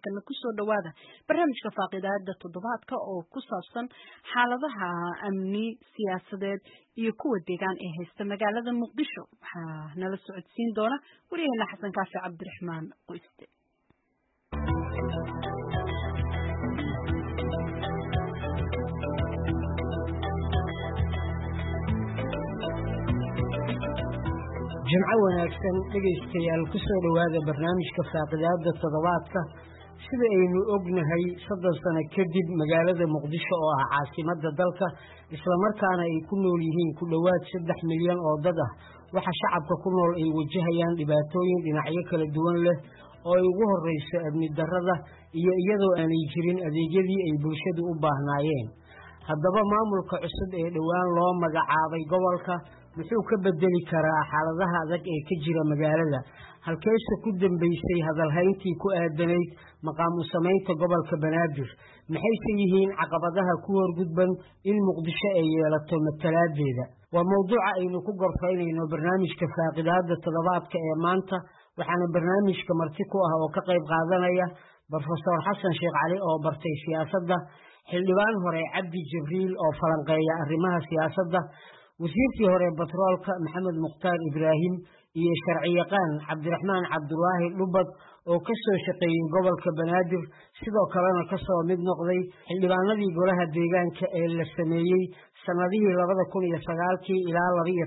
markana ku soo dhawaada barnaamijka faaqidaada toddobaadka oo ku saabsan xaaladaha amni siyaasadeed iyo kuwa deegaan ee haysta magaalada Muqdisho. Waxaa nala socodsiin doona wariyaheena Xasan Kaafi Cabdiraxmaan Qoyste. جمعة wanaagsan dhageystayaal ku soo dhawaada barnaamijka faaqidaada toddobaadka sida aynu ognahay 3 sano kadib magaalada Muqdisho oo ah caasimadda dalka isla markaana ay ku nool yihiin ku dhawaad 3 milyan oo dad ah waxa shacabka ku nool ay wajahayaan dhibaatooyin dhinacyo kala duwan leh oo ay ugu horeyso amni darrada iyo iyadoo aanay jirin adeegyadii ay bulshadu u baahnaayeen haddaba maamulka cusub ee dhawaan loo magacaabay gobolka muxuu ka bedeli karaa xaaladaha adag ee ka jira magaalada halkeesa ku dambeysay hadalhayntii ku aadanayd maqaam u samaynta gobolka Banaadir maxayse yihiin caqabadaha ku horgudban in Muqdisho ay yeelato matalaadeeda waa mowduuca aynu ku gorfaynayno barnaamijka faaqidaada toddobaadka ee maanta waxaana barnaamijka marti ku ah oo ka qayb qaadanaya Professor Xasan Sheekh Cali oo bartay siyaasadda xildhibaan hore Cabdi Jibriil oo falanqeeya arrimaha siyaasadda wasiirkii hore batroolka Maxamed Mukhtaar Ibraahim iyo sharciyaqaan Cabdiraxmaan Cabdulaahi Dhubad oo ka soo shaqeeyay gobolka Banaadir sidoo kalena ka soo mid noqday xildhibaanadii golaha deegaanka ee la sameeyay sanadihii 2009 ilaa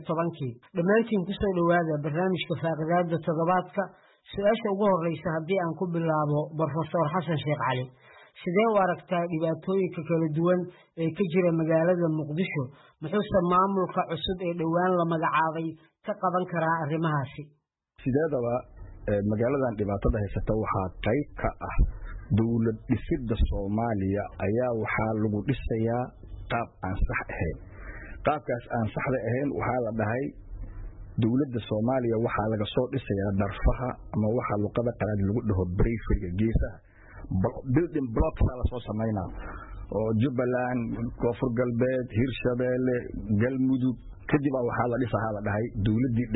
2012 dhamaantiin ku soo dhawaada barnaamijka faaqidaada toddobaadka su'aasha ugu horeysa haddii aan ku bilaabo Professor Xasan Sheekh Cali sidee u aragtaa dhibaatooyinka kala duwan ee ka jira magaalada Muqdisho muxuu maamulka cusub ee dhawaan la magacaabay ka qaban karaa arrimahaasi sideedaba magaaladan dhibaatada haysata waxaa qayb ka ah dawlad dhisidda Soomaaliya ayaa waxaa lagu dhisayaa qaab aan sax ahayn qaabkaas aan saxda ahayn waxaa la dhahay dawladda Soomaaliya waxaa laga soo dhisayaa darfaha ama waxa luqada qalaad lagu dhaho periphery geesaha building blocks la soo sameynaa oo Jubbaland Koonfur Galbeed Hirshabeelle Galmudug kadib waxaa la dhisaa la dhahay dawladdii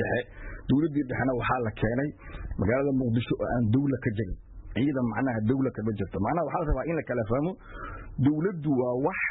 dhexna waxaa la keenay magaalada Muqdisho oo aan dawlad ka jirin ciidan macnaha dawlad ka jirto macnaha waxaa la rabaa in la kala fahmo dawladdu waa wax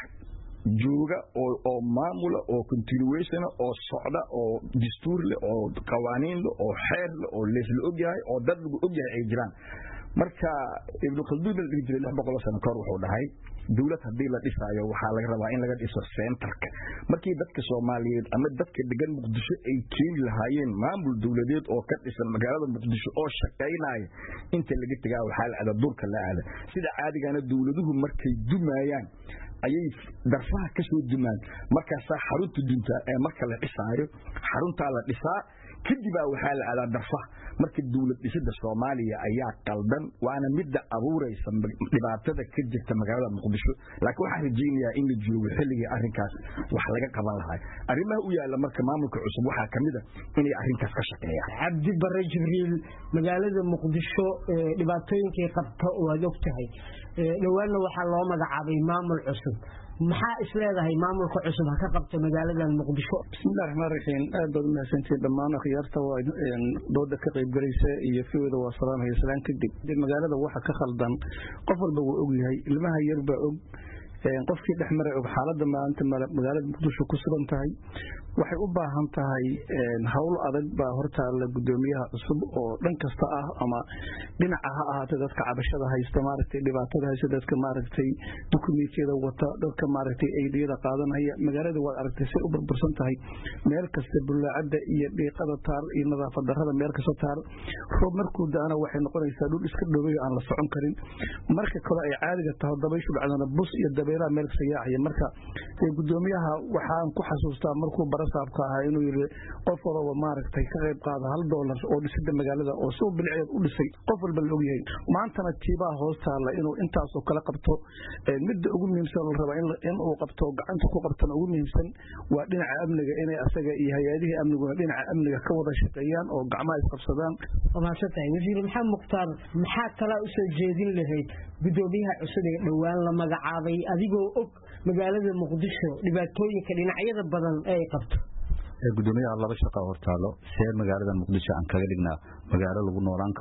jooga oo maamula oo continuation oo socda oo dastuur leh oo qawaaniin leh oo xeer leh oo leesla og yahay oo dad lagu og yahay ay jiraan marka ibnu Khaldun al-Hijri 600 sano ka hor wuxuu dhahay dawlad hadii la dhisaayo waxaa laga rabaa in laga dhiso centerka markii dadka Soomaaliyeed ama dadka degan Muqdisho ay keeni lahaayeen maamul dawladeed oo ka dhisan magaalada Muqdisho oo shaqeynaya inta laga tagaa waxaa la aada durka la aada sida caadigaana dawladuhu markay dumayaan ayay darfaha ka soo dumaan markaas xarunta dunta ee marka la dhisaayo xarunta la dhisaa kadib waxaa la aada darfaha markii dawlad dhisidda Soomaaliya ayaa qaldan waana mid abuuraysa dhibaatada ka jirta magaalada Muqdisho laakiin waxa rajaynayaa in la joogo xilliga arrinkaas wax laga qaban lahaa arrimaha u yaala marka maamulka cusub waxa kamid ah inay arrinkaas ka shaqeeyaan Cabdi Barre Jibriil magaalada Muqdisho dhibaatooyinka ay qabto oo aad ogtahay dhawaanna waxa loo magacaabay maamul cusub maxaa isleedahay maamulka cusub ka qabta magaalada Muqdisho bismillaahir rahmaanir rahiim aad baad mahadsantiin dhammaan khiyarta waa dooda ka qayb galaysa iyo fiwada waa salaamay islaan kadib magaalada waxa ka khaldan qof walba uu og yahay ilmaha yar baa og qofkii dhexmaray og xaaladda maanta magaalada Muqdisho ku sugan tahay waxay u baahan tahay hawl adag baa hortaala gudoomiyaha cusub oo dhan kasta ah ama dhinaca ha ahaatay dadka cabashada haysta maaragtay dhibaatada haysta dadka maaragtay dukumiintiyada wata dadka maaragtay aydiyada qaadanaya magaalada waa aragtay si u burbursan tahay meel kasta bulaacada iyo dhiiqada taal iyo nadaafad darrada meel kasta taal roob markuu daana waxay noqonaysaa dhul iska dhowey aan la socon karin marka kale ay caadiga tahay dabayshu dhacdana bus iyo dabeeraha meel kasta yaacaya marka gudoomiyaha waxaan ku xasuustaa markuu barasaabka ahaa inuu yiri qof walba maaragtay ka qayb qaada $1 oo dhisida magaalada oo soo bilceed u dhisay qof walba la og yahay maantana tiibaa hoostaala inuu intaas oo kala qabto mid ugu muhiimsan la raba in uu qabto gacanta ku qabtana ugu muhiimsan waa dhinaca amniga inay asaga iyo hay'adaha amniga dhinaca amniga ka wada shaqeeyaan oo gacmaha isqabsadaan wadaashatay wasiir Maxamed Mukhtaar maxaa kala u soo jeedin lahayd gudoomiyaha cusub ee dhawaan la magacaabay adigoo og magaalada Muqdisho dhibaatooyinka dhinacyada badan ay qabto gudoomiyaha laba shaqo hortaalo see magaalada Muqdisho aan kaga dhignaa magaalo lagu noolaan karo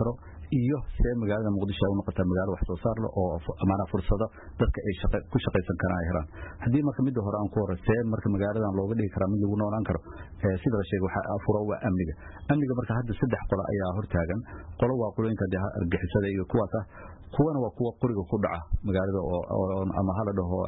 iyo see magaalada muqdisho ay noqota magaalo wax soo saar leh oo amaana fursado dadka ay ku shaqaysan karaan ay helaan haddii marka midda hore aan ku horreysay marka magaaladan looga dhigi karaa mid lagu noolaan karo sida la sheegay waxa afuro waa amniga marka hadda saddex qolo ayaa hortaagan qolo waa qolooyinka argixisada iyo kuwaas kuwana waa kuwa qoriga ku dhaca magaalada oo ama hala dhaho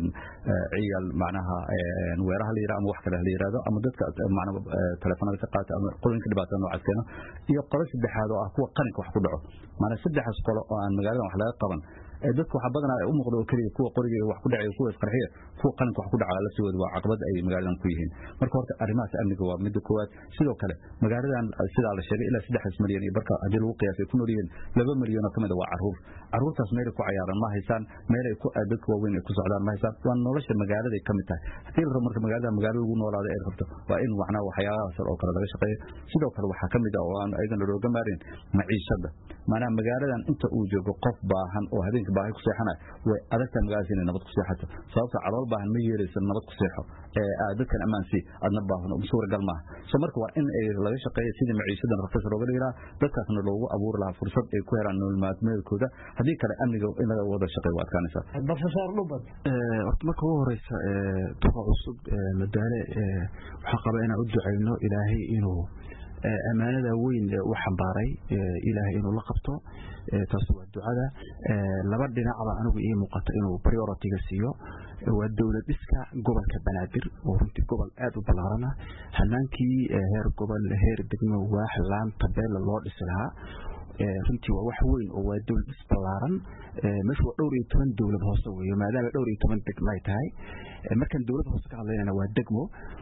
ciyaal macnaha weeraha la yiraahdo ama wax kale la yiraahdo ama dadka macnaha telefoonada ka qaata ama qolooyinka dhibaatada noocaas keena iyo qolo saddexaad oo kuwa qaranka wax ku dhaco macnaha saddexaas qolo oo aan magaalada wax laga qaban dadku waxa badan ay u muuqdo kaliya kuwa qoriga wax ku dhacay kuwa isqarxiya kuwa qaranka wax ku dhaca la soo waa caqabad ay magaaladan ku yihiin marka horta arrimahaas amniga waa mid koowaad sidoo kale magaaladan sida la sheegay ilaa 3 milyan iyo barka hadii lagu qiyaasay ku noolyihiin 2 milyan oo kamid waa caruurtaas meel ku ciyaaran ma haysan meel ay ku dadku waaweyn ay ku socdaan ma haysan waa nolosha magaalada ay kamid tahay hadii la rabo marka magaalada ugu noolaada ay rabto waa in waxna waxyaabaha oo kale laga shaqeeyo sidoo kale waxa kamid ah oo aan aydan looga maarin maciishada maana magaaladan inta uu joogo qof baahan oo habeenkii baahi ku seexanay way adagta magaalada inay nabad ku seexato sababta calool baahan ma yeeraysan nabad ku seexo dadkan amaansi adna baahan oo suuragal ma soo marka waa in ay laga shaqeeyo sidii maciishadan raqiis looga dhigaa dadkaasna loogu abuuri lahaa fursad ay ku helaan nolol maalmeedkooda hadii kale amniga in laga wada shaqeeyo waa adkaanaysa professor Lubad horta marka ugu horeysa tuqa cusub madaane waxa qaba inaan u duceyno ilaahay inuu amaanada weyn u xambaaray ilaahay inuu la qabto taas waa ducada laba dhinacba anigu ii muuqato inuu priority ga siiyo waa dawlad dhiska gobolka Banaadir oo runtii gobol aad u ballaaran hanaankii heer gobol heer degmo waax laan tabeel loo dhisi lahaa runtii waa wax weyn oo waa dawlad dhis ballaaran meesha waa dhowr iyo 10 dawlad hoose weeyo maadaama dhowr iyo 10 degmo ay tahay markan dawlad hoose ka hadlaynana waa degmo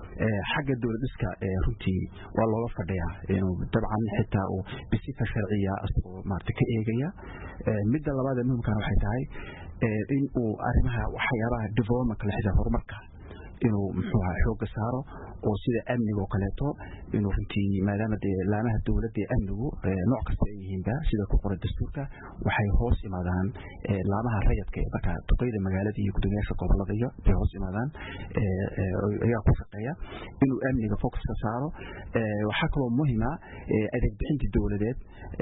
xagga dawlad dhiska runtii waa looga fadhiyaa inuu dabcan xitaa uu bisifa sharciya asoo maartay ka eegaya midda labaad ee muhiimka waxay tahay in uu arrimaha waxyaabaha development la xiriira horumarka inuu muxuu ahaa xoog saaro oo sida amniga oo kaleeto inuu runtii maadaama laamaha dawladda ee amnigu nooc kasta ay yihiinba sida ku qoran dastuurka waxay hoos imaadaan laamaha rayidka ee marka duqeyda magaalada iyo gudoomiyaasha gobolada iyo ay hoos imaadaan ayaa ku shaqeeya inuu amniga focus ka saaro waxa kaloo muhiim ah adeeg bixinta dawladeed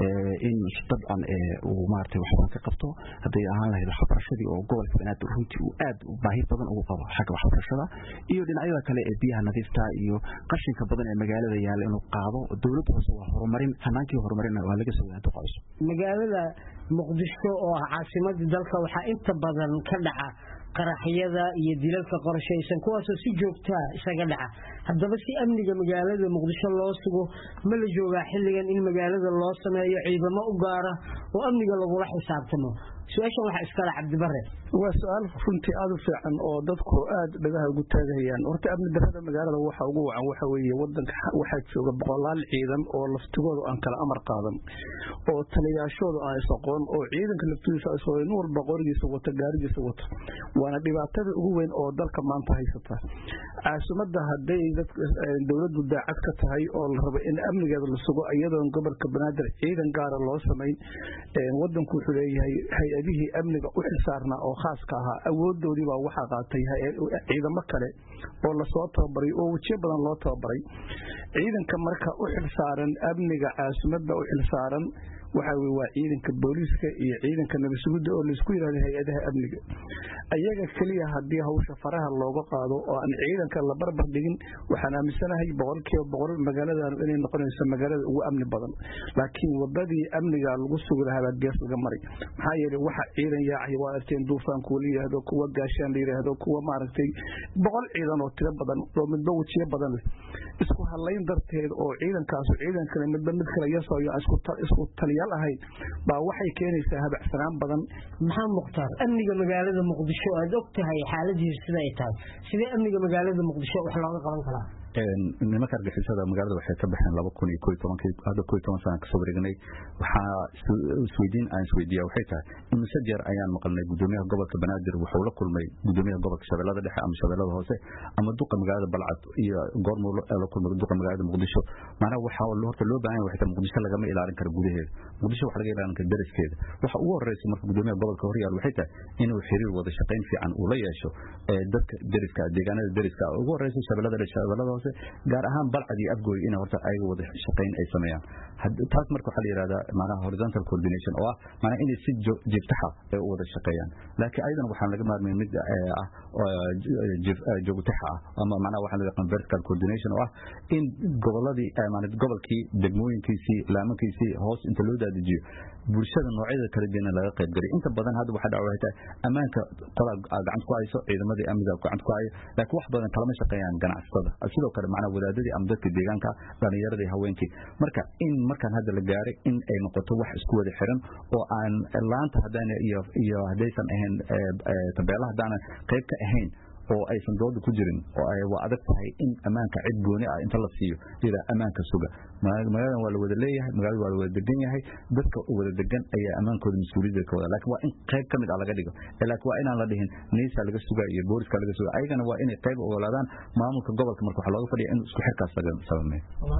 in dabcan uu maartay waxban ka qabto haday ahaan lahayd waxbarashadii oo gobolka Banaadir runtii uu aad u baahi badan ugu qabo xagga waxbarashada iyo dhinacyada kale ee biyaha nadiifta iyo qashinka badan ee magaalada yaal inuu qaado dawladdu waa horumarin hanaankii horumarin waa laga soo yaanto qoys magaalada Muqdisho oo caasimadda dalka waxa inta badan ka dhaca qaraxyada iyo dilalka qorshaysan kuwaas oo si joogto ah isaga dhaca haddaba si amniga magaalada Muqdisho loo sugo ma la joogaa xilligan in magaalada loo sameeyo ciidamo u gaar ah oo amniga lagu la xisaabtamo su'aashan waxa iska la Cabdi Barre waa su'aal runtii aad u fiican oo dadku aad dhagaha ugu taagayaan horta amni darrada magaalada waxa ugu wacan waxa weeye wadanka waxa jooga boqolaal ciidan oo laftigooda aan kala amar qaadan oo taliyaashooda aan isaqoon oo ciidanka laftiisa isoo in walba qorigiisa wata gaarigiisa wata waana dhibaatada ugu weyn oo dalka maanta haysata caasimadda haday dawladdu daacad ka tahay oo la rabo in amnigeeda la sugo iyadoo gobolka Banaadir ciidan gaar ah loo sameeyay wadanku wuxuu leeyahay hay'adihii amniga u xilsaarna oo khaaska ah awoodoodii baa waxa qaatay ciidamo kale oo la soo tababaray oo wajiyo badan loo tababaray ciidanka marka u xilsaaran amniga caasimadda u xilsaaran waxa waa ciidanka booliska iyo ciidanka nabadgelyada oo la isku yiraahdo hay'adaha amniga ayaga kaliya hadii hawsha faraha looga qaado oo aan ciidanka la barbar dhigin waxaan aaminsanahay 100% magaaladan inay noqonayso magaalada ugu amni badan laakiin wadadii amniga lagu sugi lahaa gees laga maray maxaa yeelay waxa ciidan yaacay waa arteen duufaan ku leeyahay kuwa gaashaan leeyahay kuwa maaragtay 100 ciidan oo tiro badan oo midba wajiyo badan leh isku halayn darteed oo ciidankaas ciidan kale midba mid kale yasoo isku taliyaal ahay baa waxay keenaysaa habacsanaan badan maxaa muqtar amniga magaalada Muqdisho aad ogtahay xaaladiisa sida ay tahay sidee amniga magaalada Muqdisho wax looga qaban karaa nimanka argixisada magaalada waxay ka baxeen 2011 hadda 20 sano ka soo wareegnay waxa isweydiin waxay tahay in jeer ayaan maqalnay gudoomiyaha gobolka Banaadir wuxuu la kulmay gudoomiyaha gobolka Shabeellada Dhexe ama Shabeellada Hoose ama duqa magaalada Balcad iyo goormo la kulmay duqa magaalada Muqdisho maana waxa horta loo baahan yahay Muqdisho laga ma ilaalin karo gudaheeda Muqdisho waxa laga ilaalin karaa dariskeeda waxa ugu horeeyay marka gudoomiyaha gobolka Horyaal waxay tahay inuu xiriir wada shaqayn fiican u la yeesho dadka dariska deegaanada dariska ugu horeeyay Shabeellada Dhexe hoose gaar ahaan balcad iyo afgooy in horta ay wada shaqayn ay sameeyaan taas marka waxa la yiraahdaa macnaha horizontal coordination oo macnaha inay si joogtaha ay u wada shaqeeyaan laakiin aydan waxaan laga maarmay mid joogtaha ama macnaha waxa la yiraahdaa vertical coordination oo in goboladii macnaha gobolkii degmooyinkiisii laamankiisii hoos inta loo daadijiyo bulshada noocyada kala duwan laga qayb galay inta badan hadda waxa dhacay amaanka qolada gacan ku hayso ciidamadii amniga gacan ku hayo laakiin wax badan kala ma shaqeeyaan ganacsatada sidoo kale macnaha wadaadadii ama dadka deegaanka dhalinyaradii haweenkii marka in markaan hadda la gaaray in ay noqoto wax isku wada xiran oo aan laanta hadaan iyo hadaysan ahayn tabeelaha hadaan qayb ka ahayn oo aysan dooda ku jirin oo ay waa adag tahay in amaanka cid gooni ah inta la siiyo ila amaanka suga magaalada waa la wada leeyahay magaalada waa la wada degan yahay dadka wada degan ayaa amaankooda mas'uuliyadda ka wada laakiin waa in qayb kamid ah laga dhigo laakiin waa inaan la dhihin neesa laga sugaa iyo booliska laga sugaa ayagana waa inay qayb u walaadaan maamulka gobolka marka waxa looga fadhiyaa in isku xirkaas sameeyo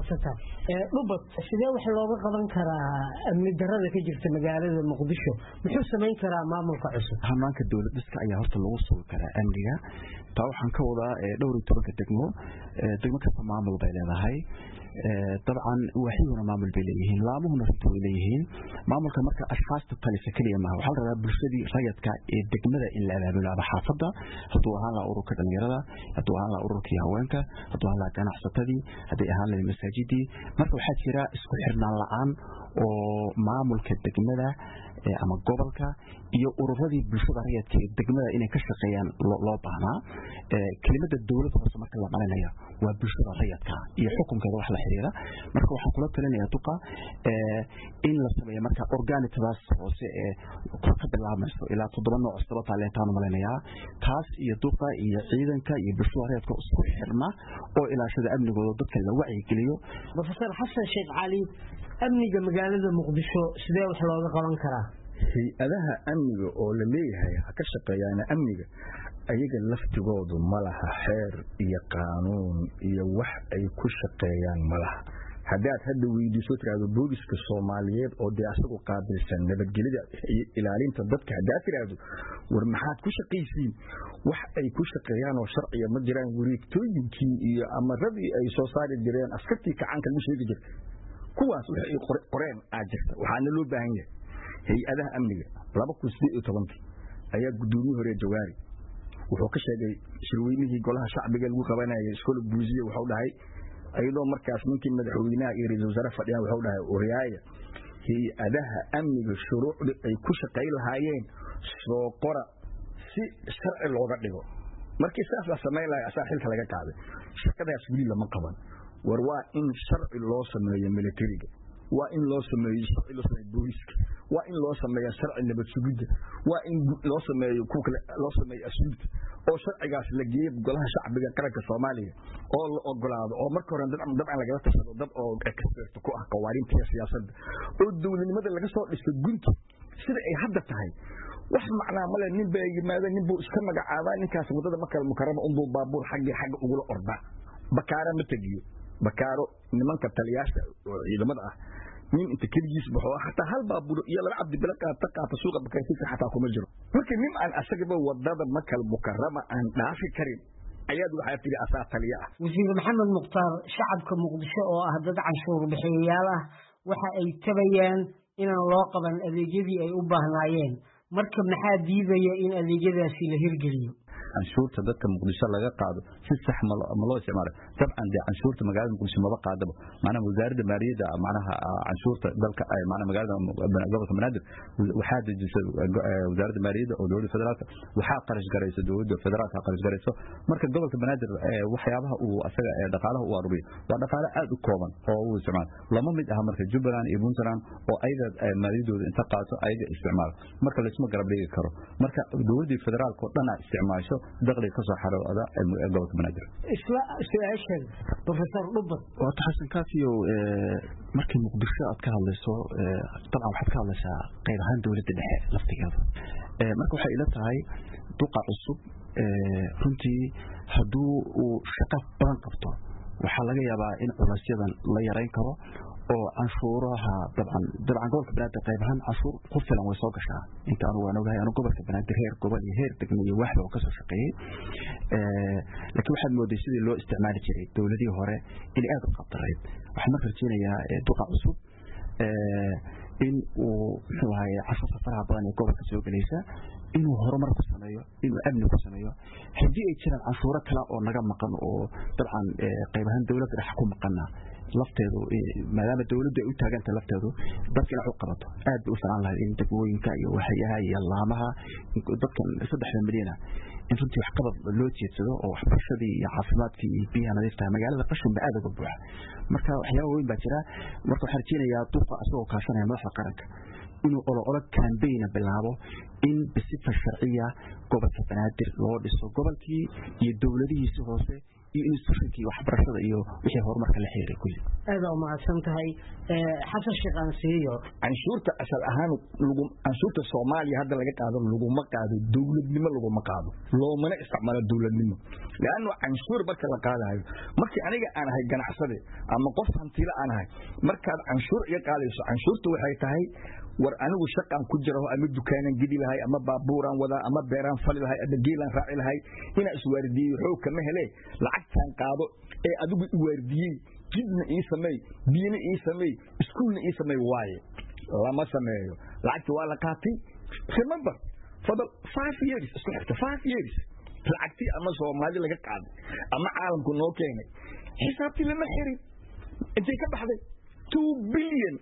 dhubad sidee wax looga qaban karaa amni darrada ka jirta magaalada muqdisho muxuu sameyn karaa maamulka cusub hanaanka dawladda iska ayaa horta lagu sugi karaa amniga taa waxaan ka wadaa dhowr iyo tobanka degmo kasta maamul bay leedahay dabcan waxayuna maamul bay leeyihiin laamuhuna runtii way leeyihiin maamulka marka ashxaasta talisa kaliya maaha waxaa la rabaa bulshadii rayadka ee degmada in la abaabulo ama xaafadda hadduu ahaan lahaa ururka dhalinyarada hadduu ahaan lahaa ururkii haweenka hadduu ahaan lahaa ganacsatadii hadday ahaan lahayd masaajidii marka waxaa jira isku xirnaan la-aan oo maamulka degmada ama gobolka iyo ururadii bulshada rayadka ee degmada inay ka shaqeeyaan loo baahnaa kelimada dawladda hoose marka la malinayo waa bulshada rayadka iyo xukunkeeda wax la xiriira marka waxaan kula talinayaa duqa in la sameeyo marka organicdaas hoose ee ka bilaabmayso ilaa 7 nooc oo taalentaan malinayaa taas iyo duqa iyo ciidanka iyo bulshada rayadka isku xirma oo ilaashada amnigooda dadka la wacyi geliyo Professor Xasan Sheikh Cali amniga magaalada muqdisho sidee wax looga qaban karaa hay'adaha amniga oo la leeyahay ka shaqeeyaan amniga ayaga laftigoodu malaha xeer iyo qaanuun iyo wax ay ku shaqeeyaan malaha haddaad hadda weydiiso tiraahdo booliska Soomaaliyeed oo asagu qaabilsan nabadgelyada iyo ilaalinta dadka haddaad tiraahdo war maxaad ku shaqeeysiin wax ay ku shaqeeyaan oo sharciya ma jiraan wareegtooyinkii iyo amaradii ay soo saari jireen askartii kacanka lagu sheegi jiray kuwaas waxay qoreen jirta waxaana loo baahan yahay hay'adaha amniga 2018 ayaa gudoomiye hore Jawaari wuxuu ka sheegay shirweynihii golaha shacbiga lagu qabanayay iskool buuziye wuxuu dhahay ayadoo markaas ninkii madaxweynaha iyo ra'iisul wasaaraha fadhiyaan wuxuu dhahay oreeyay hay'adaha amniga shuruucda ay ku shaqeey lahaayeen soo qora si sharci looga dhigo markii saas la sameeyay asaa xilka laga qaaday shaqadaas wili lama qaban war waa in sharci loo sameeyo militariga waa in loo sameeyo sharci loo sameeyo booliska waa in loo sameeyo sharci nabad sugidda waa in loo sameeyo loo sameeyo asluubta oo sharcigaas la geeyo golaha shacbiga qaranka Soomaaliya oo la ogolaado oo marka hore dabcan laga tashado dad oo expert ku ah qawaarinta siyaasadda oo dawladnimada laga soo dhisto gunta sida ay hadda tahay wax macnaa male nin bay yimaadeen nin buu iska magacaabaa ninkaas wadada Makal Mukarrama buu baabuur xagga ugula orda bakaara ma tagiyo bakaaro nimanka taliyaasha ciidamada ah nin inta kaligiis baxo hatta hal baabuur iyo laba cabdi bila qaata suuqa bakaarkiisa hatta kuma jiro marka nin aan asagaba wadada Makal Mukarrama aan dhaafi karin ayaad waxa tiri asaa taliya ah wasiir Maxamed Muqtaar shacabka Muqdisho oo ah dad canshuur bixiyayaal ah waxa ay tabayaan inaan loo qaban adeegyadii ay u baahnaayeen marka maxaa diidaya in adeegyadaasi la hirgeliyo canshuurta dadka Muqdisho laga qaado si sax ma loo isticmaalo tabcan canshuurta magaalada Muqdisho ma qaadabo maana wasaaradda maaliyadda maanaha canshuurta dalka ay maana magaalada gobolka Banaadir waxa dejisay wasaaradda maaliyadda oo dowladda federaalka waxa qarash garayso dowladda federaalka qarash garayso marka gobolka Banaadir waxyaabaha uu asaga dhaqaalaha u aruuriyo waa dhaqaale aad u kooban oo uu isticmaalo lama mid ah marka Jubbaland iyo Puntland oo ayda maaliyadooda inta qaato ayda isticmaalo marka la isma garab dhigi karo marka dowladda federaalka oo dhan isticmaasho دخل كسر حرارة الجو كمنادر. إيش بروفيسور لبط. وتحسن كافيو مركز مقدسة أتكلم لسه طبعا وحتكلم لسه غير هان دولة الدحيح لفتكر. مركز حائلات هاي توقع الصب كنتي هدو وشقف بانكفتو وحلاقي يبقى إن أولاسيدا لا يرين كرو oo canshuuraha dabcan gobolka banaadir qayb ahaan canshuur ku filan way soo gashaa inta anu waan ogahay anu gobolka banaadir heer gobol iyo heer degmo iyo waxba oo ka soo shaqeeyay laakiin waxaad mooday sidii loo isticmaali jiray dowladihii hore inay aad u qabdarayd waxaan marka rajeynayaa duqa cusub in uu muxuu ahaye casharka faraha badan ee gobolka soo gelaysa inuu horumar ku sameeyo inuu amni ku sameeyo haddii ay jiraan canshuuro kale oo naga maqan oo dabcan qayb ahaan dowladda dhex ku maqana lafteedu maadaama dowladdu ay u taaganta lafteedu dadka inay u qabato aad bay u filan lahayd in degmooyinka iyo waxyaha iyo laamaha dadkan 3 milyan in runtii wax qabad loo jeedsado oo waxbarashadii iyo caafimaadkii iyo biyaha nadiifta magaalada qashin ba aad uga buuxa marka waxyaabo weyn baa jira marka waxaan rajeynayaa duqa asagoo kaashanaya madaxda qaranka inuu olo campaign bilaabo in bisifa sharciya gobolka banaadir loo dhiso gobolkii iyo dowladihiisa hoose iyo institutionkii waxbarashada iyo wixii horumarka la xiriiray kulli aad u mahadsan tahay xasan sheekh Ansiyo canshuurta asal ahaan canshuurta Soomaaliya hadda laga qaado laguma qaado dawladnimo laguma qaado loomana isticmaalo dawladnimo laana canshuur marka la qaadayo markii aniga aan ahay ganacsade ama qof hantila aan ahay markaad canshuur iga qaadayso canshuurtu waxay tahay war anigu shaqan ku jiro ama dukaanan gidi lahay ama baabuuran wada ama beeraan fali lahay ama geelan raaci lahay ina iswaardiyo xoog kama hele lacagtan qaado ee adigu iswaardiyay jidna ii sameey biyana ii sameey iskuulna ii sameey waaye lama sameeyo lacagta waa la qaatay remember for the 5 years isku xigta 5 years lacagtii ama Soomaali laga qaaday ama caalamku noo keenay xisaabtii lama xirin intee ka baxday 2 billion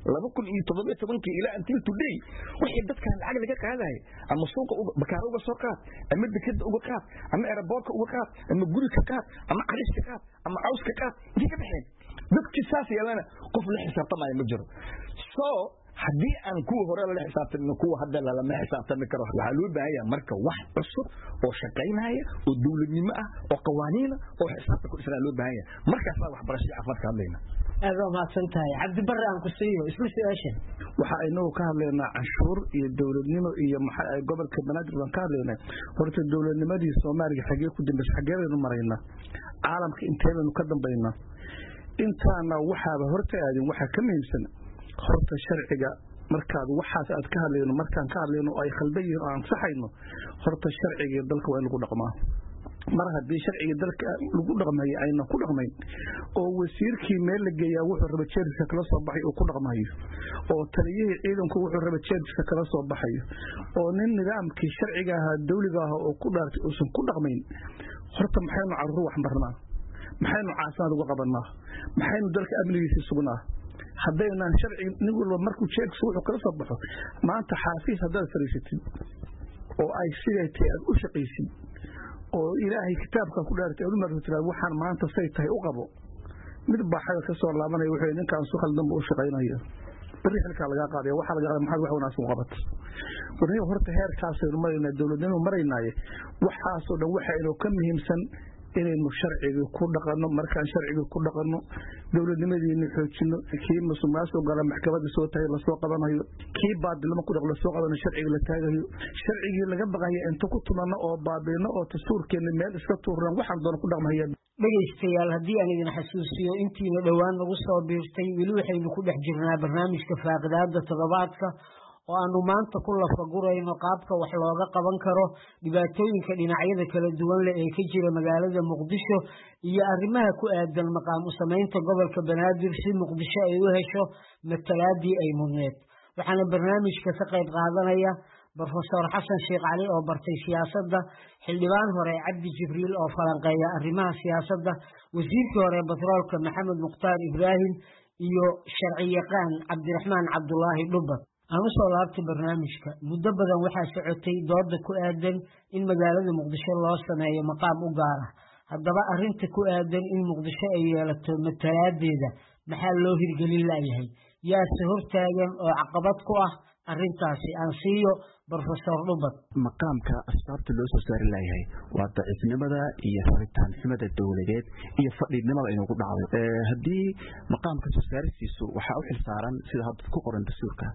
2017 ila until today wixii dadkan lacag laga qaaday ama suuqa bakaaro uga soo qaad ama dekada uga qaad ama airportka uga qaad ama guri ka qaad ama carish ka qaad ama caws ka qaad inta ka baxeen dadkii saas yeelana qof la xisaabtamay ma jiro so hadii aan ku hore la xisaabtano kuwa hadda la ma xisaabtami karo waxa loo baahayaa marka wax cusub oo shaqeynaya oo dawladnimo ah oo qawaaniin oo xisaabta ku isla loo baahayaa markaas wax barasho caafimaad ka hadlayna aad u mahadsan tahay Cabdi Barre aan ku siiyo isla su'aashan waxa aynu ka hadlaynaa canshuur iyo dawladnimo iyo maxay gobolka banaadir aan ka hadlaynaa horta dawladnimadii Soomaaliya xagee ku dambeysay xageeynu maraynaa caalamka inteenu ka dambeynaa intaana waxaaba horta aadin waxa ka muhiimsan horta sharciga markaad waxaas aad ka hadlayno markaan ka hadlayno ay khaldayiin aan saxayno horta sharciga dalka waa lagu dhaqmaa mar haddii sharciga dalka lagu dhaqmayo ayna ku dhaqmayn oo wasiirkii meel la geeyaa wuxuu raba jeedka kala soo baxay oo ku dhaqmayo oo taliyihii ciidanku wuxuu raba jeedka kala soo baxayo oo nin nidaamkii sharciga ahaa dawliga ah oo ku dhaartay oo ku dhaqmayn horta maxaynu caruur wax marnaa maxaynu caafimaad uga qabanaa maxaynu dalka amnigiisa sugnaa haddaynan sharci nin walba markuu jeedka wuxuu kala soo baxo maanta xafiis haddaad fariisatid oo ay sideetay aad u shaqaysid oo ilaahay kitaabka ku dhaartay aad markaa tiraad waxaan maanta say tahay u qabo mid baaxada ka soo laabanay wuxuu ninkaan soo khaldan u shaqeynayo bari xilka laga qaaday waxa laga qaaday maxaa wax wanaagsan u qabat wariyo horta heerkaas aynu marayna dawladnimo maraynaaye waxaas oo dhan waxa inuu ka muhiimsan inaynu sharciga ku dhaqano markaan sharciga ku dhaqano dawladnimadeena xoojino kii masuumaasoo gala maxkamadda soo tahay la soo qabanayo kii baadilmo ku dhaqlo soo qabanayo sharciga la taagayo sharcigii laga baqayo inta ku tumano oo baabeeno oo dastuurkeena meel iska tuuran waxaan doon ku dhaqmayaa dhageystayaal haddii aan idin xasuusiyo intiina dhowaan nagu soo biirtay weli waxaynu ku dhex jirnaa barnaamijka faaqidaada toddobaadka oo aanu maanta ku lafagurayno qaabka wax looga qaban karo dhibaatooyinka dhinacyada kala duwan leh ee ka jira magaalada Muqdisho iyo arrimaha ku aadan maqaam u sameynta gobolka Banaadir si Muqdisho ay u hesho matalaadii ay mudneed waxaana barnaamijka ka qayb qaadanaya Professor Xasan Sheekh Cali oo bartay siyaasadda xildhibaan hore Cabdi Jibriil oo falanqeeya arrimaha siyaasadda wasiirkii hore batroolka Maxamed Muqtaar Ibraahim iyo sharci yaqaan Cabdiraxmaan Cabdullaahi Dhubba aan soo laabtay barnaamijka muddo badan waxaa socotay dooda ku aadan in magaalada Muqdisho loo sameeyo maqaam u gaar ah haddaba arrinta ku aadan in Muqdisho ay yeelato matalaadeeda maxaa loo hirgelin laayahay yaase hortaagan oo caqabad ku ah arrintaasi aan siiyo Professor Dhubba maqaamka asbaabta loo soo saari laayahay waa daciifnimada iyo rabitaanimada dawladeed iyo fadhiidnimada inuu ku dhacday haddii maqaamka soo saarisiisu waxa u xilsaaran sida hadda ku qoran dastuurka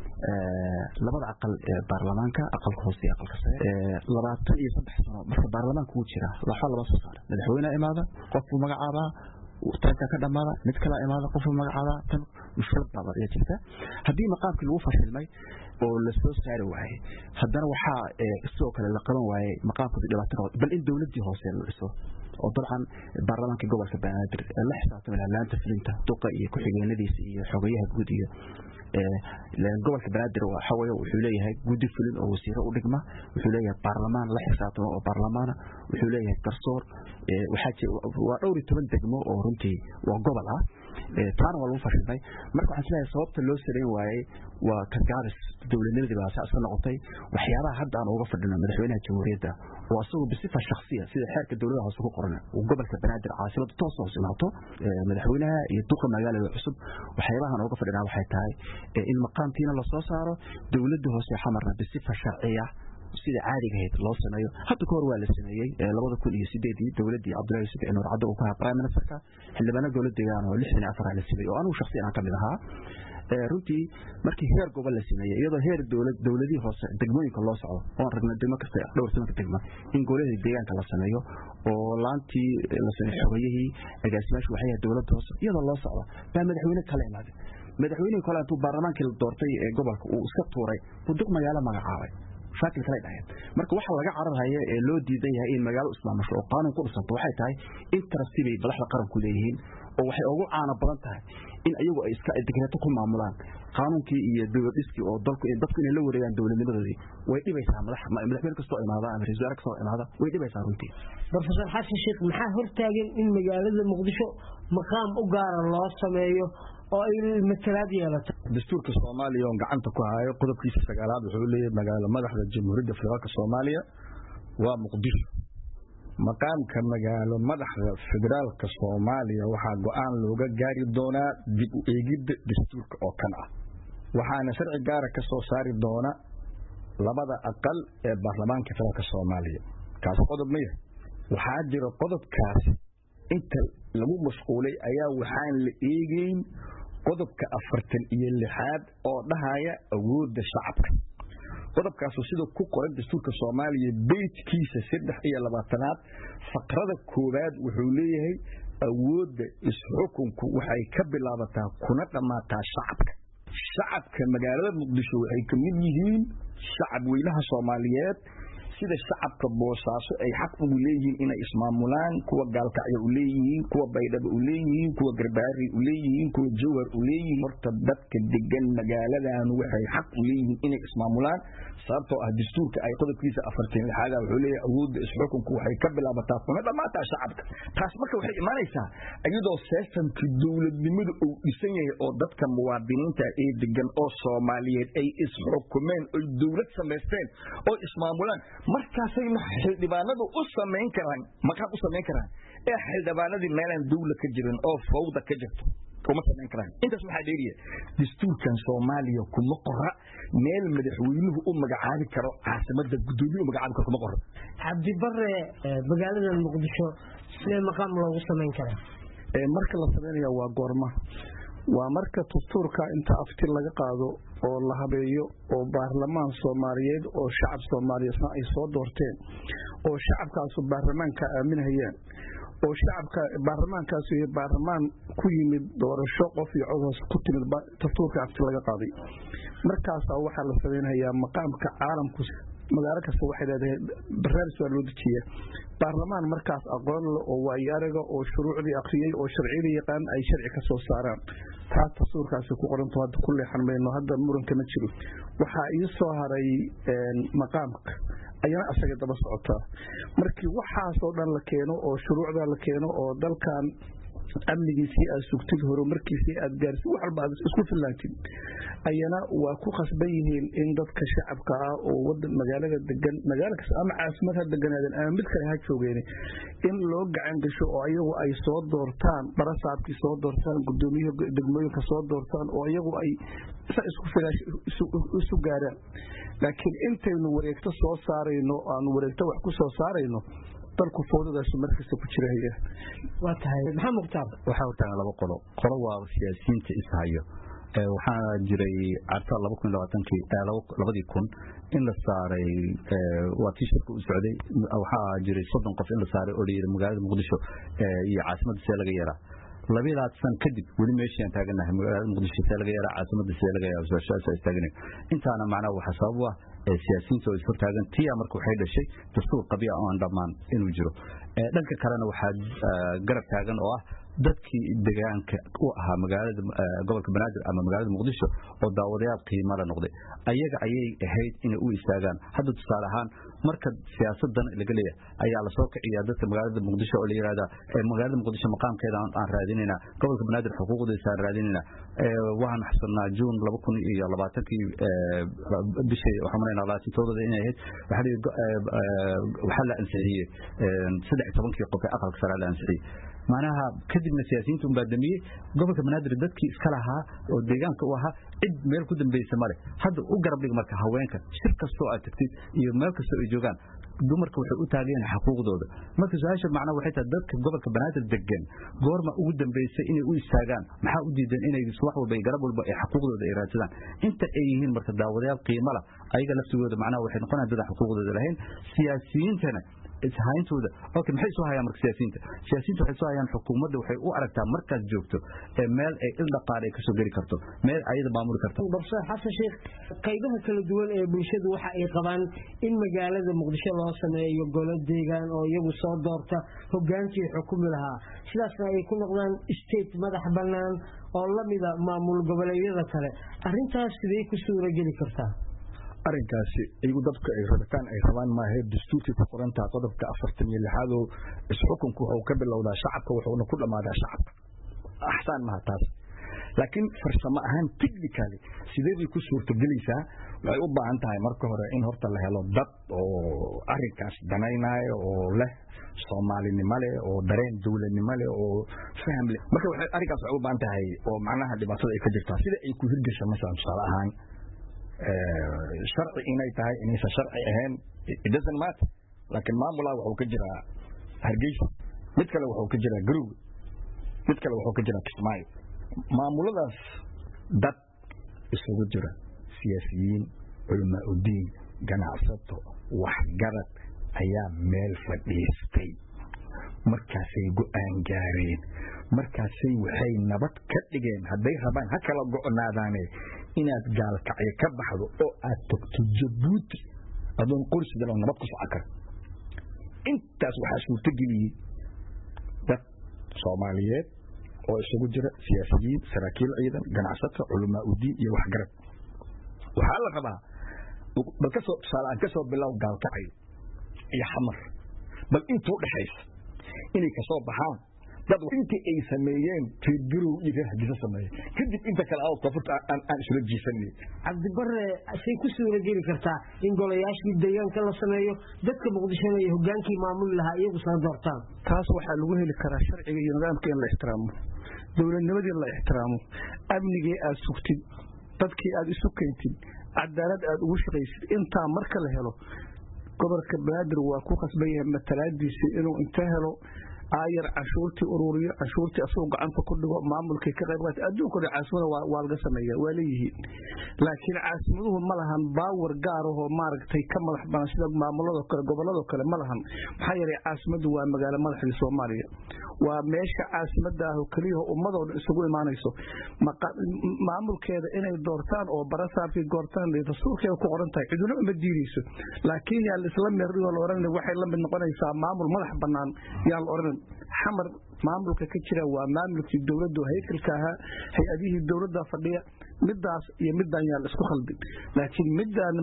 labada aqal ee baarlamaanka aqalka hoose iyo aqalka sare 23 sano marka baarlamaanka uu jira waxa laba soo saar madaxweyne imaada qofku magacaaba tarka ka dhamaada mid kala imaada qofku magacaaba tan mushkilad baa ayaa jirta haddii maqaamkii lagu fashilmay oo la soo saari waayey haddana waxaa sidoo kale la qaban waayey maqaamkooda dhibaato bal in dowladdii hoose la dhiso oo dabcan baarlamaanka gobolka banaadir la xisaabtamay laanta fulinta duqa iyo ku-xigeenadiisa iyo xogayaha guud iyo gobolka banaadir waxa weeye wuxuu leeyahay guddi fulin oo wasiiro u dhigma wuxuu leeyahay baarlamaan la xisaabtamo oo baarlamaana wuxuu leeyahay garsoor waa dhowr iyo 10 degmo oo runtii waa gobol ah taana waa lagu fashilmay marka waxaan leeyahay sababta loo sareyn waayey waa targaabis dowladnimadii baa asaas ka noqotay waxyaabaha hadda aan uga fadhino madaxweynaha jamhuuriyadda oo asagoo bisifa shakhsiya sida xeerka dowladda hoose ku qoran oo gobolka banaadir caasimada toos hoos imaato madaxweynaha iyo duqa magaalada cusub waxyaabahan uga fadhinaa waxay tahay in maqaamkiina la soo saaro dowladda hoose xamarna bisifa sharciya sida caadiga ahayd loo sameeyo hadda ka hor waa la sameeyey 2008 dowladdii Cabdullaahi Yusuf Nuur Caddo uu ka ahaa prime ministerka xildhibaanada dowladda deegaan oo 64 la sameeyey oo anigu shakhsiyan ka mid ahaa runtii markii heer gobol la sameeyey iyadoo heer dowladii hoose degmooyinka loo socdo oo ragna degmo kasta dhowr sano ka degma in gobolada deegaanka la sameeyo oo laantii la sameeyo xogayihii agaasimaashu waxay ahayd dowladda hoose iyadoo loo socdo baa madaxweyne kale imaaday madaxweyne kale intuu baarlamaankii la doortay ee gobolka uu iska tuuray buduq magaalo magacaabay shaakil kale dhaxay marka waxa laga cararaya ee loo diidan yahay in magaalo islaamasho oo qaanuun ku dhisanto waxay tahay in tartiibay madaxda qaranku leeyihiin oo waxay ugu caana badan tahay in ayagu ay iska digreeto ku maamulaan qaanuunkii iyo dowladiskii oo dadku inay la wareegaan dowladnimadoodii way dhibaysaa madaxweyne kastoo imaada ama ra'iisul wasaare kastoo imaada way dhibaysaa runtii Professor Xasan Sheikh maxaa hortaagan in magaalada Muqdisho maqaam u gaar ah loo sameeyo oo ay matalaad yeelato dastuurka Soomaaliya oo gacanta ku hayo qodobkiisa 9aad wuxuu leeyahay magaalo madaxda Jamhuuriyadda Federaalka Soomaaliya waa Muqdisho maqaamka magaalo madaxda Federaalka Soomaaliya waxaa go'aan looga gaari doonaa dib u eegidda dastuurka oo kan ah waxaana sharci gaar ah ka soo saari doona labada aqal ee baarlamaanka Federaalka Soomaaliya kaas qodob ma yahay waxaa jira qodobkaas inta lagu mashquulay ayaa waxaan la eegayn qodobka 46 oo dhahaya awoodda shacabka qodobkaas sidoo ku qoran dastuurka Soomaaliya beedkiisa 23aad faqrada koowaad wuxuu leeyahay awoodda isxukunku waxay ka bilaabataa kuna dhamaataa shacabka magaalada Muqdisho waxay ka mid yihiin shacab weynaha Soomaaliyeed sida shacabka Boosaaso ay xaq ugu leeyihiin inay ismaamulaan kuwa gaalkacyo u leeyihiin kuwa baydhabo u leeyihiin kuwa garbaari u leeyihiin kuwa jawhar u leeyihiin horta dadka degan magaaladan waxay xaq u leeyihiin inay ismaamulaan sababtoo ah dastuurka ay qodobkiisa 46 wuxuu leeyahay awoodda isxukunku waxay ka bilaabataa kuna dhamaataa shacabka taas marka waxay imaanaysaa iyadoo systemka dowladnimadu uu dhisan yahay oo dadka muwaadiniinta ee degan oo Soomaaliyeed ay isxukumeen oo dowlad sameysteen oo ismaamulaan markaasay xildhibaanadu u sameyn karaan maqaam u sameyn karaan ee xildhibaanadii meelan dawlad ka jirin oo fawda ka jirto kuma sameyn karaan intaas waxa dheeriye dastuurkan Soomaaliya kuma qora meel madaxweynuhu u magacaabi karo caasimada gudoomiye u magacaabi karo kuma qora Cabdi Barre magaalada Muqdisho sidee maqaam loogu sameyn karaa marka la sameynayo waa goorma waa marka dastuurka inta afti laga qaado oo la habeeyo oo baarlamaan Soomaaliyeed oo shacab Soomaaliyeed ay soo doorteen oo shacabkaas baarlamaanka aaminayaan oo shacabka baarlamaankaas iyo baarlamaan ku yimid doorasho qof iyo cod ku timid dastuurka afti laga qaaday markaas waxa la sameynayaa maqaamka caalamku magaalo kasta waxay leedahay barnaamij loo dejiyaa baarlamaan markaas aqoon leh oo waayaraga oo shuruucdii akhriyay oo sharciyada yaqaan ay sharci ka soo saaraan taas dastuurkaasi ku qoranto hadda kulli xarmayno hadda muranka ma jiro waxa ii soo haray maqaamka ayana asaga daba socota markii waxaas oo dhan la keeno oo shuruucda la keeno oo dalkan amnigiisii aad sugtid horumarkiisii aad gaarsi wax walba aad isku filaantid ayana waa ku qasban yihiin in dadka shacabka ah oo wadan magaalada degan magaalo kasta ama caasimad deganaadan ama mid kale ha joogeen in loo gacan gasho oo ayagu ay soo doortaan barasaabkii soo doortaan gudoomiyaha degmooyinka soo doortaan oo ayagu ay isku filaash isu gaaraan laakiin intaynu wareegto soo saarayno aan wareegto wax ku soo saarayno dalku foodadaas markasta ku jiraya waa tahay maxaa muqtaar waxa uu tahay laba qolo waa siyaasiyiinta ishayo waxaa jiray carta 2020 in la saaray waa t-shirtka u socday waxaa jiray 30 qof in la saaray oo yiri magaalada Muqdisho iyo caasimada see laga yaraa labadaad san kadib weli meeshii aan taaganahay magaalada muqdisho see laga yeelaa caasimadda see laga yeelaa su'aashaas taaganahay intaana macnaha waxa sabab u ah siyaasiyiinta oo isku taagan tiya marka waxay dhashay dastuur qabiya oo aan dhammaan inuu jiro dhanka kalena waxaa garab taagan oo ah dadkii deegaanka u ahaa magaalada gobolka banaadir ama magaalada muqdisho oo daawadayaal qiimo la noqday ayaga ayay ahayd inay u istaagaan hadda tusaale ahaan marka siyaasadan laga leeyahay ayaa la soo kiciyaa dadka magaalada muqdisho oo la yiraahdo magaalada muqdisho maqaamkeeda aan raadinayna gobolka banaadir xuquuqdiisa aan raadinayna waxaan xasanaa June 2020 bishii waxaan maraynaa laasintooda inay ahayd waxa la ansixiyay 13 qof aqalka sare la ansixiyay macnaha kadibna siyaasiyiintu baadamiyay gobolka banaadir dadkii iska lahaa oo deegaanka u ahaa cid meel ku dambeysay male hadda u garab dhig marka haweenka shir kastoo aad tagtid iyo meel kastoo ay joogaan dumarka waxay u taageen xuquuqdooda marka su'aasha macnaha waxay tahay dadka gobolka banaadir degan goorma ugu dambeysay inay u istaagaan maxaa u diidan inay wax walba garab walba ay xuquuqdooda ay raadsadaan inta ay yihiin marka daawadayaal qiimo leh ayaga laftigooda macnaha waxay noqonayaan dad xuquuqdooda lahayn siyaasiyiintana ishayntooda okay maxay soo hayaan marka siyaasiyiinta waxay soo hayaan xukuumadda waxay u aragtaa markaas joogto meel ay il dhaqaale ka soo geli karto meel ayada maamuli karto Dr. Xasan Sheekh qaybaha kala duwan ee bulshadu waxa ay qabaan in magaalada Muqdisho loo sameeyo golo deegaan oo iyagu soo doorta hogaankii xukumi lahaa sidaasna ay ku noqdaan state madax bannaan oo la mid ah maamul goboleedyada kale arrintaas sidee ku suura geli kartaa arrinkaasi iyagu dadka ay rabitaan ay rabaan maahe dastuurkii ku qorantaa qodobka 46 oo isxukunku wuxuu ka bilowdaa shacabka wuxuuna ku dhamaadaa shacabka axsaan ma taas laakiin farsamo ahaan technically sidee bay ku suurtagelaysaa waxay u baahan tahay marka hore in horta la helo dad oo arrinkaas danaynaayo oo leh Soomaalinimo leh oo dareen dawladnimo leh oo faham leh marka waxay arrinkaas u baahan tahay oo macnaha dhibaatada ay ka jirtaa sida ay ku hirgashay masalan tusaale ahaan sharci inay tahay inaysan sharci ahayn it doesn't matter laakiin maamulaha wuxuu ka jiraa Hargeysa mid kale wuxuu ka jiraa Garowe mid kale wuxuu ka jiraa Kismaayo maamuladaas dad isugu jira siyaasiyiin culimo u diin ganacsato waxgarad ayaa meel fadhiistay markaasay go'aan gaareen markaasay waxay nabad ka dhigeen hadday rabaan ha kala go'naadaane inaad gaalkacyo ka baxdo oo aad tagto Jabuuti adoon qorsida loo nabad ku socon karo intaas waxaa suurtageliyay dad Soomaaliyeed oo isugu jira siyaasiyiin saraakiil ciidan ganacsato culimo u diin iyo waxgarad waxaa la rabaa bal ka soo salaan ka soo bilow gaalkacyo iyo xamar bal intuu dhaxaysa inay ka soo baxaan dad intii ay sameeyeen tiirgarow iyo Hargeysa sameeyeen kadib inta kale oo qofta aan isla jiisanay Cabdi Barre asay ku suura geli kartaa in golayaashii deegaanka la sameeyo dadka Muqdisho ay hogaankii maamul lahaa iyagu soo doortaan taas waxaa lagu heli karaa sharciga iyo nidaamka in la ixtiraamo dawladnimadii la ixtiraamo amnigii aad sugtid dadkii aad isu keentid cadaalad aad ugu shaqaysid intaa marka la helo gobolka Banaadir waa ku qasban yahay matalaadiisa inuu inta helo ayar cashuurtii ururiyo cashuurtii asoo gacanta ku dhigo maamulka ka qayb qaata adduunka caasimadda waa laga sameeyaa waa leeyihiin laakiin caasimaduhu ma lahan baawar gaar ah oo maaragtay ka madax banaan sida maamulada kale gobolada kale ma lahan maxaa yeelay caasimaddu waa magaalo madaxda Soomaaliya waa meesha caasimadda ah oo kaliya ummadooda isugu imaanayso maamulkeeda inay doortaan oo barasaabkii goortaan dastuurkeeda ku qoran tahay ciduna ma diirayso laakiin yaa la isla meeriyo la oran waxay la mid noqonaysaa maamul madax banaan yaa la oran xamar maamulka ka jira waa maamulkii dawladdu hay'adka ahaa hay'adihii dawladda fadhiya midaas iyo midaan yaa la isku khaldin laakiin midaan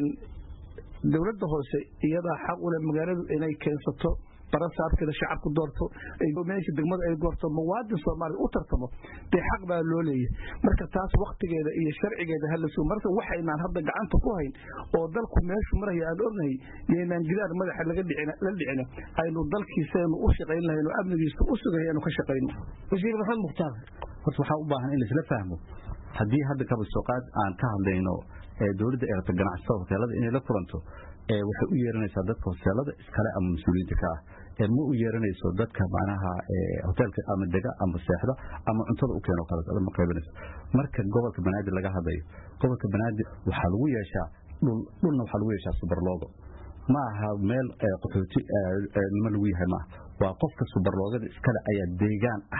dawladda hoose iyada xaq u leh magaaladu inay keensato barasaabkeeda shacabku doorto ay meesha degmada ay goorto muwaadin Soomaali u tartamo bay xaq baa loo leeyahay marka taas waqtigeeda iyo sharcigeeda hal soo marka waxaynaan hadda gacanta ku hayn oo dalku meeshu maraya aan ognahay inaan gidaar madaxa laga dhicina aynu dalkiiseenu u shaqeynayno amnigiisa u sugayno ka shaqeyno wasiir Maxamed Muxtaar waxa u baahan in la isla fahmo hadii hadda ka soo qaad aan ka hadlayno dawladda ee ganacsatada hoteelada inay la kulanto waxay u yeeranaysaa dadka hoteelada iskale ama mas'uuliyiinta ka ah ma u yeeranayso dadka macnaha hoteelka ama dega ama seexda ama cuntada u keeno kala ma qaybinayso marka gobolka Banaadir laga hadlayo gobolka Banaadir waxa lagu yeeshaa dhulna waxa lagu yeeshaa subarloogo ma aha meel qaxooti ma lagu yahay ma waa qofka subarloogada iskale ayaa deegaan ah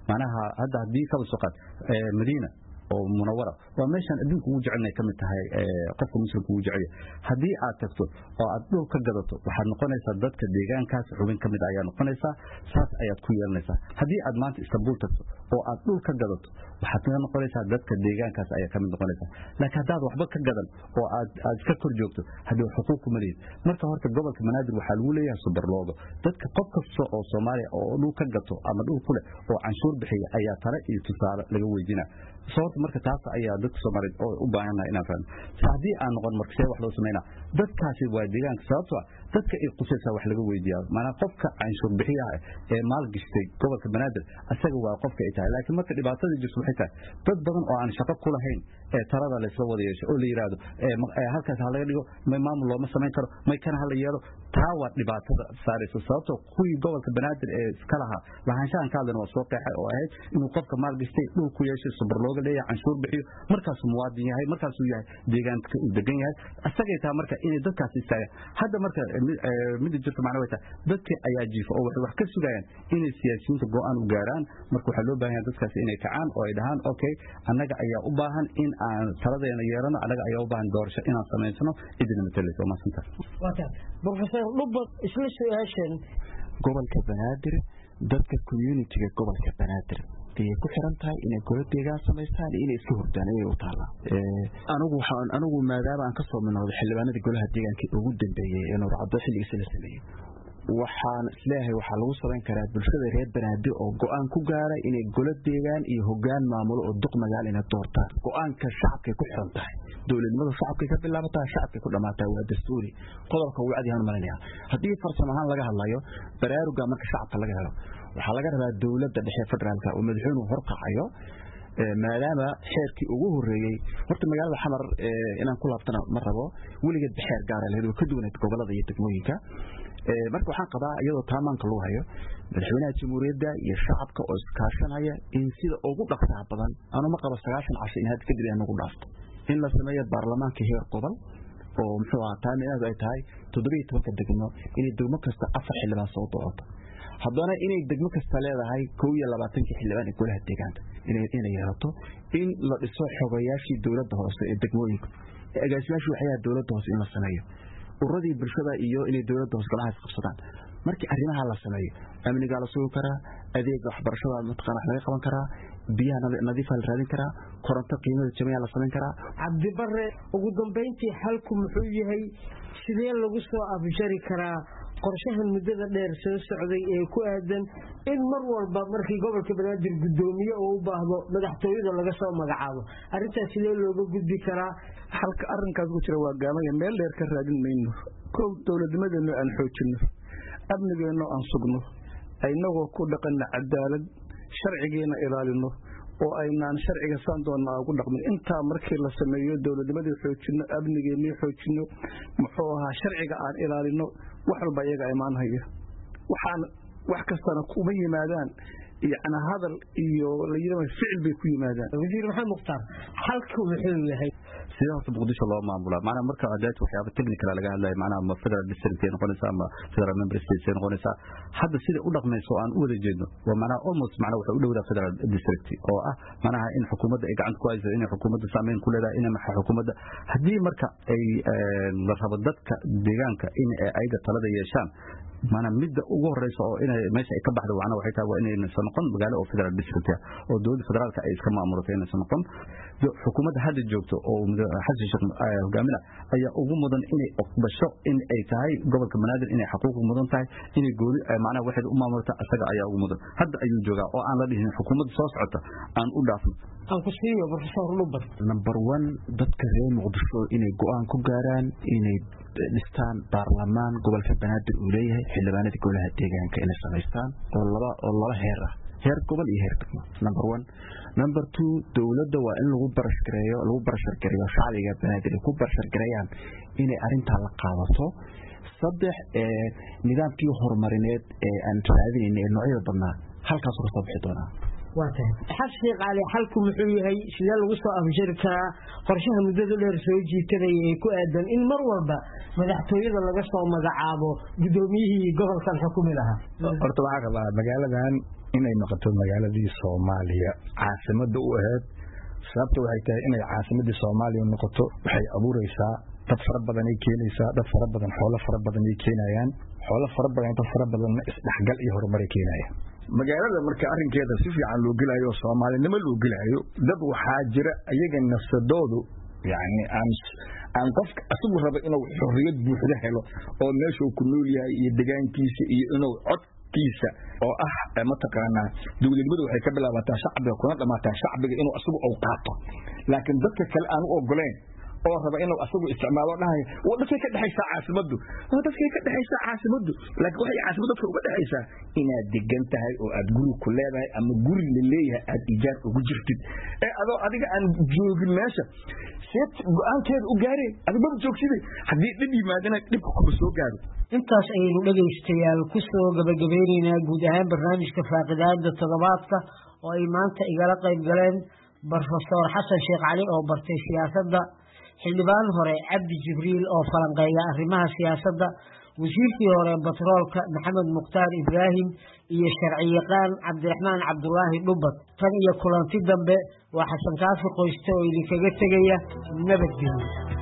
macnaha hadda haddii kaba soo qaad madiina oo munawara waa meeshan adduunka ugu jecelnay ka mid tahay qofka muslimka ugu jecel haddii aad tagto oo aad dhul ka gadato waxaad noqonaysaa dadka deegaankaas xubin ka mid ayaa noqonaysaa saas ayaad ku yeelanaysaa haddii aad maanta istanbul tagto oo aad dhul ka gadato waxaad ka noqonaysaa dadka deegaankaas ayaa ka mid noqonaysaa laakiin haddaad waxba ka gadan oo aad iska kor joogto haddii xuquuq kuma leeyahay marka horta gobolka banaadir waxaa lagu leeyahay subarloogo dadka qof kasta oo Soomaaliya oo dhul ka gato ama dhul ku leh oo canshuur bixiya ayaa tale iyo tusaale laga weydiinaa sababta marka taas ayaa dadka Soomaaliyeed oo u baahanaa inaan fahmo haddii aan noqon markay wax loo sameeyna dadkaasi waa deegaanka sababtoo dadka ay qusaysaa wax laga weydiiyaa maana qofka canshuur bixiyaha ee maal gashtay gobolka banaadir asaga waa qofka ay tahay laakiin marka dhibaatada jirto waxay tahay dad badan oo aan shaqo ku lahayn ee talada la isla wada yeesho oo la yiraahdo halkaas ha laga dhigo may maamul looma sameyn karo may kana hala yeelo taa waa dhibaatada saarayso sababtoo kuwii gobolka banaadir ee iska lahaa lahaanshahan ka hadlana waa soo qeexay oo ahayd inuu qofka maal gashtay dhul ku yeeshay subarlooga leeyahay canshuur bixiyo markaas muwaadin yahay markaas uu yahay deegaanka uu degan yahay asagay taa marka inay dadkaas istaagaan hadda marka mid jirto macna way tahay dadka ayaa jiifo oo wax ka sugayaan inay siyaasiyiinta go'aan u gaaraan marka waxa loo baahan yahay dadkaas inay kacaan oo ay dhahaan okay annaga ayaa u baahan in aan taladeena yeelano annaga ayaa u baahan doorasho inaan sameysano idin matalayso ma santa wata professor Lubba isla su'aashan gobolka banaadir dadka community-ga gobolka banaadir ay ku xiran tahay inay golo deegaan samaystaan inay iska hordaan ay u taala anigu maadaama aan ka soo minooday xildhibaanada golaha deegaanka ugu dambeeyay ee Nuur Cabdo xilligiisa la sameeyay waxaan isleeyahay waxa lagu sameyn karaa bulshada reer banaadir oo go'aan ku gaaray inay golo deegaan iyo hoggaan maamulo oo duq magaal inay doortaan go'aanka shacabka ku xiran tahay dawladnimada shacabka ka bilaabataa shacabka ku dhamaataa waa dastuuri qodobka uu cadi ahaan malinaya haddii farsamo ahaan laga hadlayo baraaruga marka shacabka laga helo waxaa laga rabaa dawladda dhexe federaalka oo madaxweynuhu horkacayo maadaama xeerkii ugu horeeyay horta magaalada xamar inaan ku laabtana ma rabo weligeed xeer gaar ah leeyahay ka duwaneed gobolada iyo degmooyinka marka waxaan qabaa iyadoo taamaanka loo hayo madaxweynaha jamhuuriyadda iyo shacabka oo iskaashanaya in sida ugu dhaqsaha badan anuma qabo 90 casho in had kadib ay nagu dhaafto in la sameeyo baarlamaanka heer gobol oo muxuu ahaa taamiinaadu ay tahay 17 degmo inay degmo kasta 4 xildhibaan soo doorato haddana inay degmo kasta leedahay 22 xildhibaan ee golaha deegaanka inay yeelato in la dhiso xogayaashii dawladda hoose ee degmooyinka agaasimayaashu waxay yahay dawladda hoose in la sameeyo uradii bulshada iyo inay dawladda hoose golaha qabsadaan markii arrimaha la sameeyo amniga la sugi karaa adeega waxbarashada matqana laga qaban karaa biyaha nadiif la raadin karaa koronto qiimada jameeya la sameyn karaa Cabdi Barre ugu dambeyntii xalku muxuu yahay sidee lagu soo abjari karaa qorshahan muddada dheer soo socday ee ku aadan in mar walba markii gobolka banaadir gudoomiye oo u baahdo madaxtooyada laga soo magacaabo arintaas sidee looga gudbi karaa halka arrinkaas ku jira waa gaamaya meel dheer ka raadin mayno koob dawladnimadeena aan xoojino amnigeena aan sugno aynagoo ku dhaqanna cadaalad sharcigeena ilaalino oo aynaan sharciga saan doona ugu dhaqmin inta markii la sameeyo dawladnimada xoojino amnigeena xoojino muxuu ahaa sharciga aan ilaalino wax walba iyaga imaanaya waxaan wax kastana kuma yimaadaan يعني هذا اللي فعل بيكون ماذا وزير محمد مختار حلقه وحلو yahay sida horta muqdisho loo maamula macna marka aadaad waxyaabo technical laga hadlayo macna ma federal district ee noqonaysa ama federal member state ee noqonaysa hadda sida u dhaqmayso aan u wada jeedno waa macna almost macna waxa u dhawada federal district oo ah macnaha in xukuumadda ay gacanta ku hayso in xukuumadda saameyn ku leedahay in ma xukuumadda hadii marka ay la rabo dadka deegaanka in ay talada yeeshaan mana midda ugu horeyso oo inay meesha ay ka baxdo waxna waxay tahay waa inay noqon magaalo oo federal district oo dawladda federaalka ay iska maamulato inay noqon xukuumadda hadda joogto oo xasan sheekh hogaaminaya ayaa ugu mudan inay oqbasho in ay tahay gobolka banaadir inay xuquuq mudan tahay inay gooli macnaha waxay u maamulta asaga ayaa ugu mudan hadda ayuu joogaa oo aan la dhihin xukuumadda soo socota aan u dhaafno aan ku siiyo professor Lubba number 1 dadka reer muqdisho inay go'aan ku gaaraan inay dhistaan baarlamaan gobolka banaadir uu leeyahay xildhibaanada golaha deegaanka inay sameystaan oo laba heer ah heer gobol iyo heer degmo number 1 number 2 dawladda waa in lagu barashar gareeyo shacbiga banaadir ku barashar gareeyaan inay arinta la qaadato saddex nidaamkii horumarineed ee aan raadinayna noocyada badnaa halkaas oo soo bixi doona waatahay xabsi qaali xalku muxuu yahay sidee lagu soo afjiri karaa qorshaha muddada dheer soo jiitanaya ee ku aadan in mar walba madaxtooyada laga soo magacaabo gudoomiyihii gobolkan xukumi lahaa horta waxaa rabaa magaaladan inay noqoto magaaladii Soomaaliya caasimadda u ahayd sababta waxay tahay inay caasimadii Soomaaliya noqoto waxay abuureysaa dad fara badan ay keenaysaa dad fara badan xoolo fara badan ay keenayaan xoolo fara badan dad fara badan isdhexgal iyo horumar ay keenayaan magaalada marka arrinkeeda si fiican loo gelayo Soomaalinimo loo gelayo dad waxaa jira ayaga nafsadoodu yani aan qofka asagu raba inuu xorriyad buuxda helo oo meesha uu ku nool yahay iyo deegaankiisa iyo inuu codkiisa oo mataqaanaa dawladnimadu waxay ka bilaabataa shacbiga kuna dhamaataa shacbiga inuu asagu uu qaato laakiin dadka kale aan u ogoleen oo raba inuu asagu isticmaalo dhahay oo dadkay ka dhaxaysa caasimadu laakiin waxay caasimadu dadka uga dhaxaysaa inaad degan tahay oo aad guri ku leedahay ama guri la leeyahay aad ijaar ugu jirtid adoo adiga aan joogin meesha seed go'aankeeda u gaareen adiga ma joogsiday haddii dhib yimaadana dhibka kuma soo gaaro intaas ayaynu dhegaystayaal ku soo gabagabeynaynaa guud ahaan barnaamijka faaqidaada toddobaadka oo ay maanta igala qayb galeen Professor Xasan Sheekh Cali oo bartay siyaasadda xildhibaan hore Cabdi Jibriil oo falanqeeya arrimaha siyaasadda wasiirkii hore batroolka Maxamed Mukhtaar Ibraahim iyo sharciyaqaan Cabdiraxmaan Cabdullaahi Dhubad tan iyo kulanti dambe waa Xasan Kaafi Qoyste oo idinkaga tegaya nabadgelyo